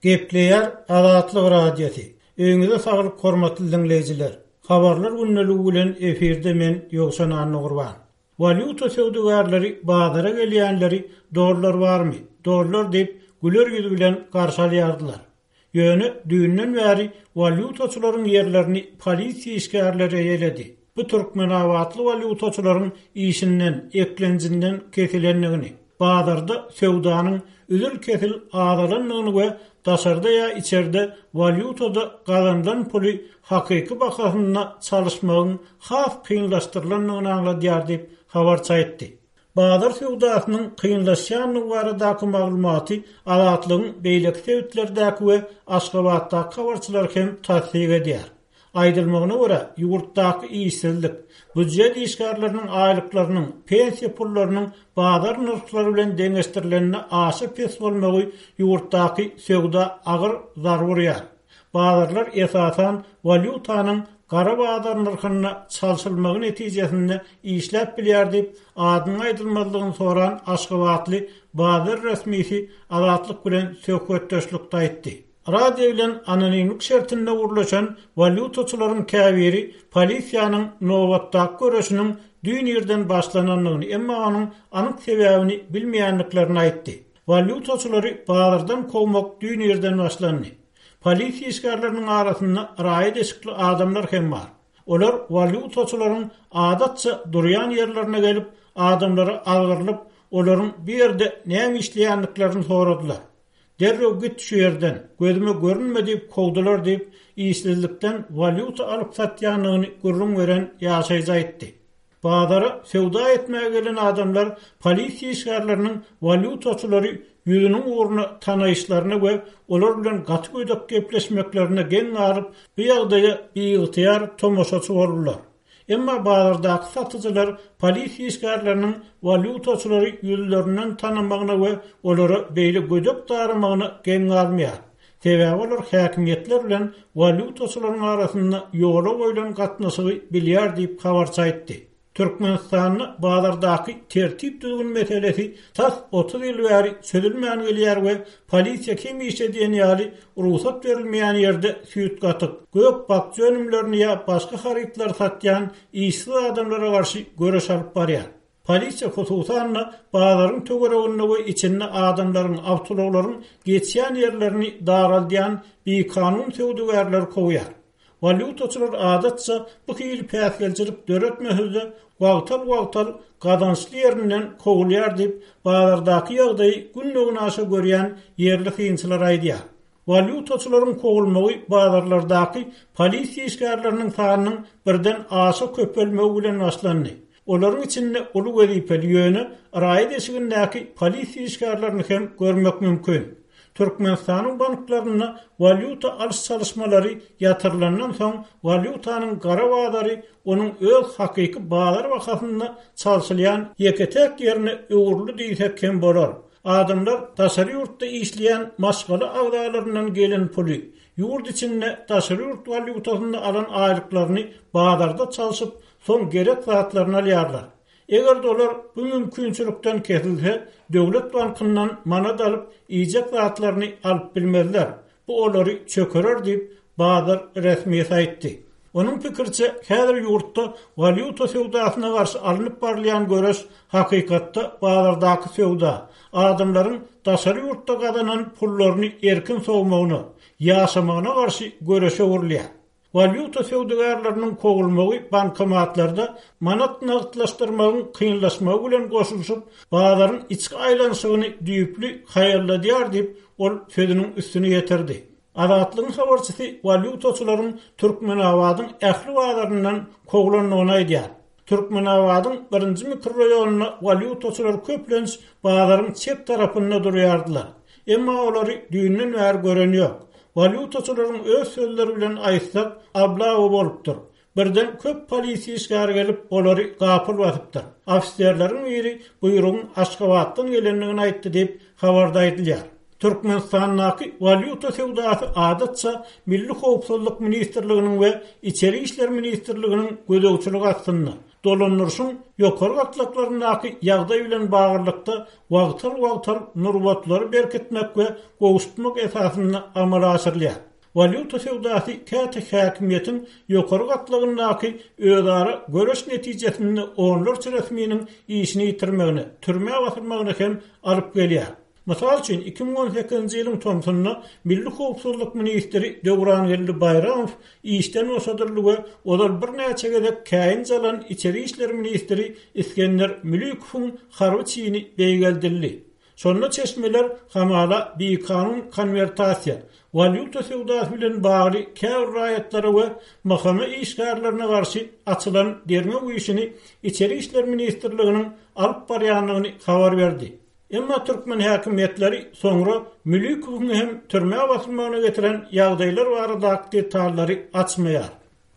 Gepleýär Azatlyk radiosi. Öňüňizde saglyk hormatly dinleýijiler. Habarlar günneligi bilen efirde men Ýogşan Annurban. Valyuta söwdügarlary bazara gelýänleri dollar barmy? Dollar diýip güler ýüzi bilen garşalýardylar. Ýöne düýünden bäri valyutaçylaryň ýerlerini polisiýa işgärleri ýeledi. Bu türkmenawatly valyutaçylaryň işinden, eklenjinden kesilenligini, bazarda söwdanyň üzül kesil adalanlygyny we daşarda ýa içerde valyutada gazandan puly hakyky bahasyna çalışmagyň has kynlaşdyrylanlygyny aňladýar diýip habar çaýtdy. Bazar söwdasynyň kynlaşýanyny baradaky maglumaty Azatlygyň beýleki sebäplerdäki we Aşgabatdaky habarçylar hem tasdiq edýär. Aýdylmagyna görä, ýurtdaky işsizlik, büdjet işgärleriniň aýlyklarynyň, pensiýa pullarynyň bazar narhlary bilen deňeşdirilenine aşy pes bolmagy ýurtdaky söwda agyr zarar berýär. Bazarlar esasan valyutanyň gara bazar narhyna çalşylmagy netijesinde işläp bilýär diýip adyny aýdylmalygyny soran Aşgabatly bazar resmisi Azatlyk bilen söhbetdeşlikde aýtdy. Radio bilen anonimlik şertinde urulaşan valyutaçylaryň käbiri polisiýanyň nowatdaky görüşiniň düýün ýerden başlananlygyny, emma onuň anyk sebäbini bilmeýänliklerini aýtdy. Valyutaçylary bazardan kowmak düýün ýerden başlandy. Polisiýa işgärleriniň arasynda raýat eşikli adamlar hem bar. Olar valyutaçylaryň adatça durýan ýerlerine gelip adamlara agyrylyp, olaryň bir ýerde näme işleýänliklerini soradylar. Derrew git şu yerden, gözüme görünme diýip kowdular diýip işsizlikden valyuta alyp satýanlygyny görüň veren ýaşaýjy aýtdy. Bazara söwda etmäge gelen adamlar polisiýa işgärleriniň valyutaçylary ýüzüniň uğruna tanaýyşlaryna we olar bilen gaty göýdek gepleşmeklerine geň garyp bu ýagdaýa ýygytyar tomoşaçy bolurlar. Emma bazardaky satyjylar polisiýa işgärleriniň valyutaçylary ýüzlerinden tanamagyna we olara beýle gödek daramagyna geň garmýar. Sebäbi olar häkimiýetler bilen valyutaçylaryň arasynda ýola goýulan gatnaşygy bilýär diýip habar çaýtdy. Türkmenistanyň bazardaky tertip düzgün meselesi tas 30 ýyl bäri çözülmän gelýär we polisiýa kim işledýän ýaly ruhsat berilmeýän ýerde süýt gatyk, göp bakçy önümlerini ýa başga harytlar satýan işsiz adamlara garşy görüş alyp barýar. Polisiýa hususan bazaryň töwereginde we içinde adamlaryň, awtologlaryň geçýän ýerlerini daraldaýan bir kanun söwdügärler kowýar. Valyutaçylar adatça bu hili päsgelçilik döretmehizde wagtal gadançly ýerinden kowulýar diýip bazardaky ýagdaýy günnügün aşa görýän ýerli hynçylar aýdýar. Valyutaçylaryň kowulmagy bazarlardaky polisiýa işgärleriniň sanynyň birden aşa köpelmegi bilen başlandy. Olaryň içinde uly welipeli ýöne raýat eşigindäki polisiýa işgärlerini hem görmek mümkin. Türkmenistanyň banklaryna valyuta alyş çalışmalary ýatyrylandan soň valyutanyň gara bazary onuň öz hakyky bazar bahasyna çalşylýan ýeketek ýerine öwürli diýsek hem bolar. Adamlar daşary ýurtda işleýän maşgala agdalaryndan gelen puly ýurt içinde daşary ýurt valyutasyny alan aýlyklaryny bazarda çalşyp soň gerek zatlaryna alýarlar. Eger dolar bu mümkinçilikden kesilse, döwlet bankyndan manat alyp ýejek zatlaryny alyp bilmezler. Bu olary çökerer diýip bazar resmiýeti aýtdy. Onuň pikirçe, häzir ýurtda valyuta söwdasyna garşy alınıp barlayan görüş hakykatda bazardaky söwda. Adamlaryň daşary ýurtda gazanan pullaryny erkin sowmagyny, ýaşamagyna garşy görüşe urilýar. Valyuta söwdügarlarynyň kowulmagy bankomatlarda manat nagdlaşdyrmagyň kynlaşmagy bilen goşulşyp, bazaryň içki aýlanşygyny düýüpli haýalladýar diýip ol sözüniň üstüne ýetirdi. Azatlygyň habarçysy valyutaçylaryň Türkmenawadyň ähli bazaryndan kowulanlygyny aýdýar. Türkmenawadyň 1-nji mikroraýonyna valyutaçylar köplenç bazaryň çep tarapynda durýardylar. Emma olary düýünden bäri gören ýok. Valyutaçylaryň öz sözleri bilen aýtsak ablawy bolupdyr. Birden köp polisiýa işgäri gelip olary gapyl basypdyr. Ofisierleriň biri buýrugyň Aşgabatdan gelenligini aýtdy diýip habarda aýdylýar. Türkmenistan'daki valyuta sewdasy adatça Milli Howpsuzlyk Ministrliginiň we İçeri işler Ministrliginiň gödäwçiligi astynda dolanyrsyň ýokary gatlaklarynaky ýagdaý bilen bagyrlykda wagtal nurwatlary berketmek we gowuşmak esasyny amala aşyrylýar. Valyuta sewdasy käte häkimiýetiň ýokary gatlagynaky özara göreş netijesinde onlarça resminiň işini ýitirmegine, türmäge batyrmagyna hem alyp gelýär. Mysal üçin 2018-nji ýylyň Tomsonda Milli Howpsuzlyk Ministri Döwran Bayramow işden osadyrlygy olar bir näçe gezek käyin jalan İçeri işler Ministri İskender Mülükowyň harby çyny beýgeldirdi. Sonda çeşmeler hamala bir kanun konvertasiya, valyuta sewdasy bilen bagly käbir raýatlary we mahkama işgärlerine garşy açylan derme güýşini İçeri işler Ministrliginiň alyp barýanlygyny habar berdi. Emma Türkmen häkimetleri soňra Mülükowyň hem türmäge basylmagyna getiren ýagdaýlar barada detalary açmaýar.